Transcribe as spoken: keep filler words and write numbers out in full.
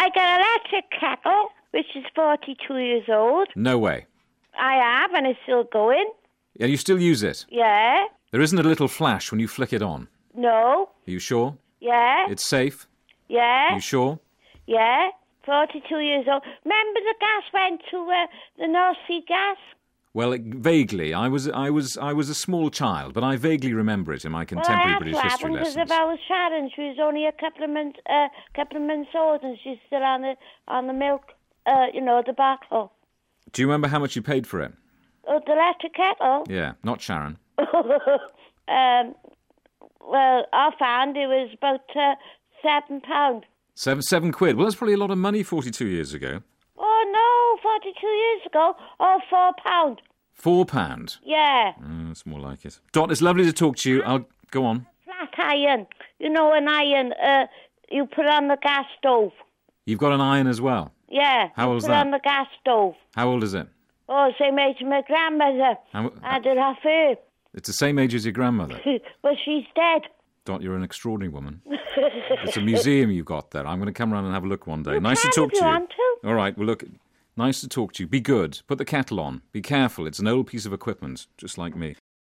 I got an electric kettle, which is forty-two years old. No way. I have, and it's still going. And you still use it? Yeah. There isn't a little flash when you flick it on? No. Are you sure? Yeah. It's safe? Yeah. Are you sure? Yeah. forty-two years old. Remember the gas went to uh, the North Sea gas? Well, it, vaguely. I was, I was, I was a small child, but I vaguely remember it in my contemporary well, British history lessons. Because if I was Sharon, she was only a couple of months, uh, couple of months old, and she's still on the on the milk, uh, you know, the bottle. Do you remember how much you paid for it? Oh, the electric kettle. Yeah, not Sharon. um, well, offhand it was about uh, seven pound. Seven, seven quid. Well, that's probably a lot of money forty-two years ago. Oh no, forty-two years ago. Oh, four pound. Four pound. Yeah. Oh, that's more like it. Dot, it's lovely to talk to you. I'll go on. Flat iron. You know, an iron. Uh, you put on the gas stove. You've got an iron as well. Yeah. How old is put that? on the gas stove. How old is it? Oh, same age as my grandmother. How, I did have her. It's the same age as your grandmother. Well, she's dead. Dot, you're an extraordinary woman. It's a museum you've got there. I'm going to come around and have a look one day. You nice can to talk if to you you. want to. All right, well, look, nice to talk to you. Be good. Put the kettle on. Be careful. It's an old piece of equipment, just like me.